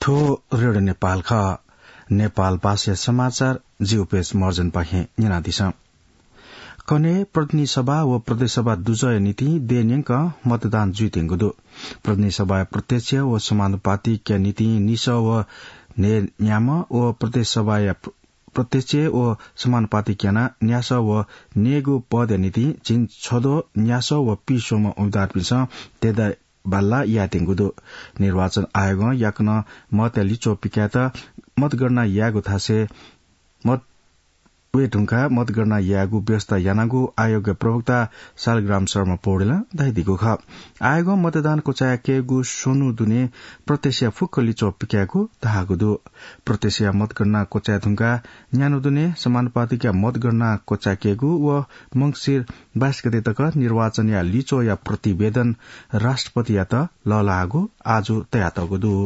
ठो रेडियो नेपाल ख नेपाल भाषा समाचार जीवपेश मर्जन पाखे निनादिस कने प्रतिनिधि सभा व प्रदेश सभा दुजय नीति देन्यंक मतदान जुइतेंगुदु प्रतिनिधि सभा प्रत्यक्ष व समानुपातिक नीति निस व न्याम व प्रदेश सभा प्रत्यक्ष व समानुपातिक न्यास व नेगु पद नीति चिन छदो न्यास व पिसोमा उम्मेदवार पिस तेदा बाल्ला यातेंगुदु निर्वाचन आयोग याकन मत लिचो पिक्यात मतगणना यागु थासे मत वे ढुंका मतगणना यागु व्यवस्था यानागु आयोग प्रवक्ता सालग्राम शर्मा पौडेला दाइदिगु ख आयोग मतदान कोचाकेगु सोनु दुने प्रत्यक्ष फुक्क लिचो पिक्यागु धागुदु प्रत्यक्ष मतगणना कोचा ढुंका न्यानु दुने समानुपातिक मतगणना कोचाकेगु व मंगसिर 22 गते तक निर्वाचन या लिचो या प्रतिवेदन राष्ट्रपति या त ललागु आजु तयातगुदु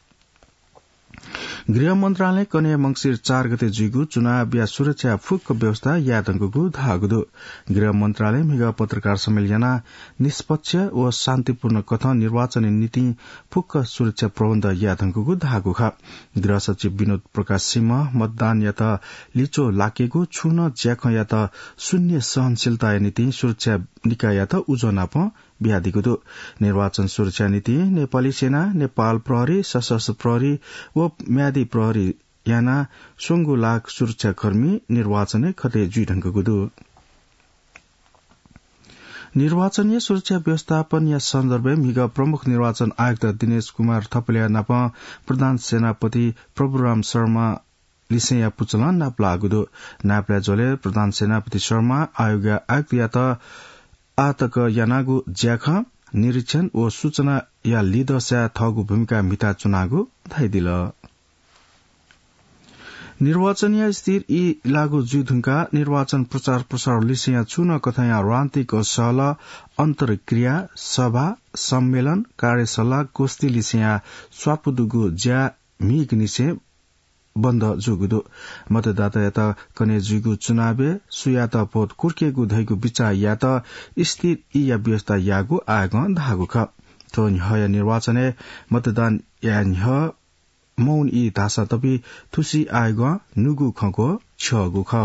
गृह मन्त्रालय कने मंगसिर 4 गते जुइगु चुनाव या सुरक्षा फुक्क व्यवस्था यातंगुगु धागुदु गृह मन्त्रालय मिगा पत्रकार सम्मेलन निष्पक्ष व शान्तिपूर्ण कथन निर्वाचन नीति फुक्क सुरक्षा प्रबन्ध यातंगुगु धागु ख गृह सचिव विनोद प्रकाश सिंह मतदान या त लिचो लाकेगु छुन ज्याख या त शून्य सहनशीलता नीति सुरक्षा निकाय या त उजोनाप बिहादिगुदु निर्वाचन सुरक्षा नीति नेपाली सेना नेपाल प्रहरी सशस्त्र प्रहरी व म्यादी प्रहरी याना सोंगु लाख सुरक्षाकर्मी निर्वाचन खते जुइढंगगुदु निर्वाचनीय सुरक्षा व्यवस्थापन या सन्दर्भे मिगा प्रमुख निर्वाचन आयुक्त दिनेश कुमार थपलिया नाप प्रधान सेनापति प्रभुराम शर्मा लिसेया पुचलन नाप्लागुदु नाप्ला जोले प्रधान सेनापति शर्मा आयोग आयुक्त या त आतक यानागु ज्याख निरीक्षण व सूचना या लिदस्या थगु भूमिका मिता चुनागु धाइदिल निर्वाचनीय स्थिर ई लागू जुधुंका निर्वाचन प्रचार प्रसार लिसिया चुन कथया रान्तिक सहल अन्तर्क्रिया सभा सम्मेलन कार्यशाला गोष्ठी लिसिया स्वापुदुगु ज्या मिग निसे बन्द जुगुदु मतदाता याता कने जुगु चुनावे सुयात भोट कुर्केगु धैगु विचार या त स्थिर ई या व्यवस्था यागु आग धागु ख तो न्हय निर्वाचने मतदान या न्ह मौन ई धासा तपि थुसी आग नुगु खको छगु ख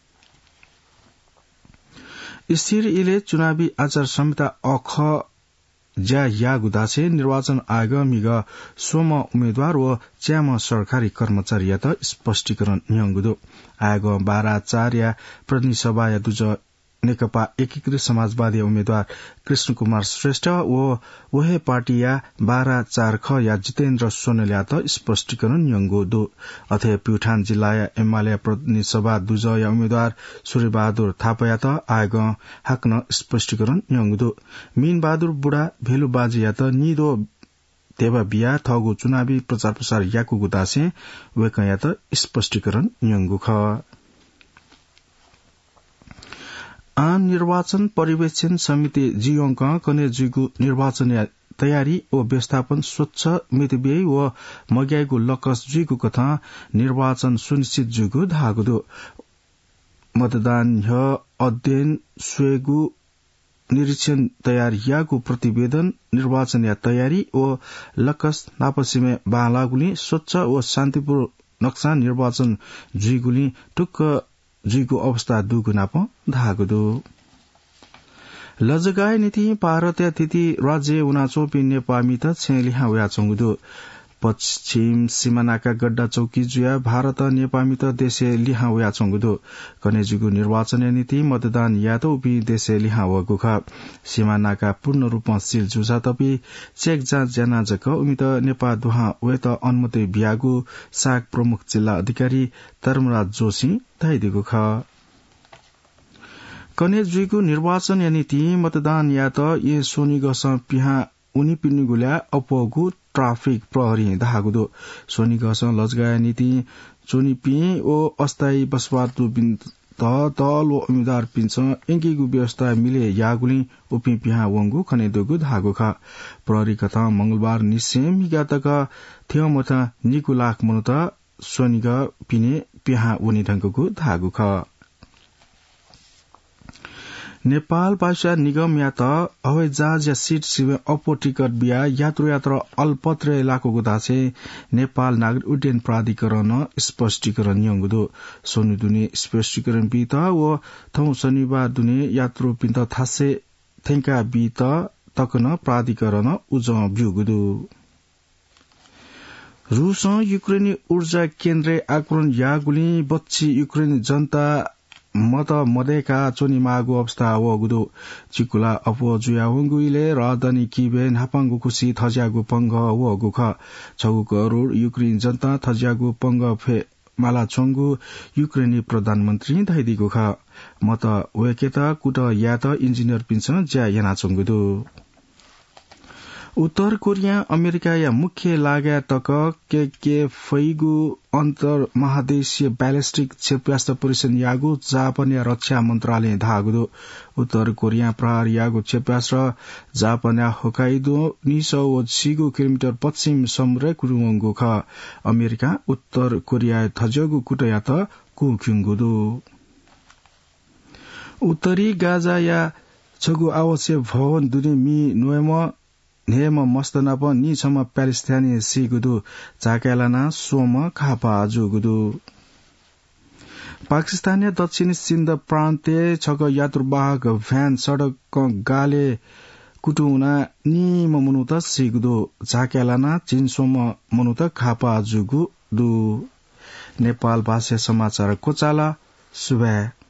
स्थिर इले चुनावी आचार संहिता अख ज्या यागुदासे निर्वाचन आयोग मिग सोम उम्मेद्वार व च्याम सरकारी कर्मचारी या त स्पष्टीकरण न्यंगुदो आयोग 12/4 या प्रतिनिधि सभा या दुज नेकपा एकीकृत समाजवादी उम्मेद्वार कृष्ण कुमार श्रेष्ठ व वहे पार्टी या 12/4 ख या जितेन्द्र सोनल या त स्पष्टीकरण न्यंगुदो अथे प्युठान जिल्ला या एमाले प्रतिनिधि सभा दुज या उम्मेद्वार सूर्यबहादुर थापा या त आयोग हाक्न स्पष्टीकरण न्यंगुदो मीन बहादुर बुढा भेलु बाजी या त निदो देवा बिया थगु चुनावी प्रचार प्रसार याकु गुदासे वेक या त स्पष्टीकरण न्यंगु ख आम निर्वाचन पर्यवेक्षण समिति जियोंक कने जुगु निर्वाचन तयारी व व्यवस्थापन स्वच्छ मितव्ययी व मग्याइगु लकस जुगु कथा निर्वाचन सुनिश्चित जुगु धागुदो मतदान अध्ययन स्वेगु निरीक्षण तयार यागु प्रतिवेदन निर्वाचन तयारी व लकस नापसिमे बालागुली स्वच्छ व शान्तिपूर्ण नक्सा निर्वाचन जुगुली टुक्क जुइगु अवस्था दुगुनाप धागुदु लजगाय नीति भारतीय तिथि राज्य उनाचोपी नेपामित छेलिहा वया चंगुदु पश्चिम सीमानाका गड्डा चौकी जुया भारत नेपामित देशे लिहा वया चंगुदु कनेजुगु निर्वाचन नीति मतदान यातो उपी देशे लिहा वगु ख सीमानाका पूर्ण रूपमा सील जुसा तपी चेक जाँच जना जक उमित नेपा दुहा वेत अनुमति बियागु साग प्रमुख जिल्ला अधिकारी धर्मराज जोशी धाइदिगु ख कने जुइगु निर्वाचन नीति मतदान या त ये सोनी गस पिहा उनी पिन्नुगुल्या अपगु ट्राफिक प्रहरी धागुदो सोनी गस लजगाय नीति चोनी पि ओ अस्थायी बसवादु बिन तल व उम्मेदवार पिन्छ एंकीगु व्यवस्था मिले यागुली उपि पिहा वंगु खने दोगु धागु ख प्रहरी कथा मंगलबार निसेम हिगातक थियमथ निकु लाख मनुत सोनीग पिने पिहा उनी ढंगगु धागु ख नेपाल भाषा निगम या त हवाईजहाज या सीट सिमे अपो टिकट बिया यात्रु अल्पत्र इलाको गुदासे नेपाल नागरिक उड्डयन प्राधिकरण स्पष्टीकरण यंगुदो सोनु दुने स्पष्टीकरण बीत व थौ शनिबार दुने यात्रु पिन्त थासे थेंका बीत तकन प्राधिकरण उज ब्युगुदो रूस युक्रेनी ऊर्जा केन्द्र आक्रमण यागुली बच्ची युक्रेनी जनता मत मदेका चोनी मागु अवस्था वगुदो चिकुला अपो जुयावंगुइले राजधानी किबे नापांगु खुसी थज्यागु पंग वगु ख 6 करोड़ युक्रेनी जनता थज्यागु पंग फे माला चोंगु युक्रेनी प्रधानमन्त्री धाइदिगु ख मत वेकेता कुट यात इन्जिनियर पिन्छ ज्या याना चोंगुदो उत्तर कोरिया अमेरिका या मुख्य लागा तक के फैगु अन्तर महादेशीय बैलिस्टिक क्षेपणास्त्र परीक्षण यागु जापान या रक्षा मन्त्रालय धागुदो उत्तर कोरिया प्रहार यागु क्षेपणास्त्र जापान या होकाइदो 980 किलोमिटर पश्चिम समुद्र कुरुवंगु ख अमेरिका उत्तर कोरिया थजगु कुटयात कुख्युंगुदो उत्तरी गाजा या छगु आवश्यक भवन दुने मी नोएम नेम मस्तनाप निछम प्यालेस्टाइनी सिगुदु चाकेलाना सोम खापा जुगुदु पाकिस्तान दक्षिणी सिन्ध प्रान्ते छग यात्रुवाहक भ्यान सड़क गाले कुटुना निम मनुत सिगुदु चाकेलाना चिन्सोम मनुत खापा जुगुदु नेपाल भाषा समाचार कोचाला सुबह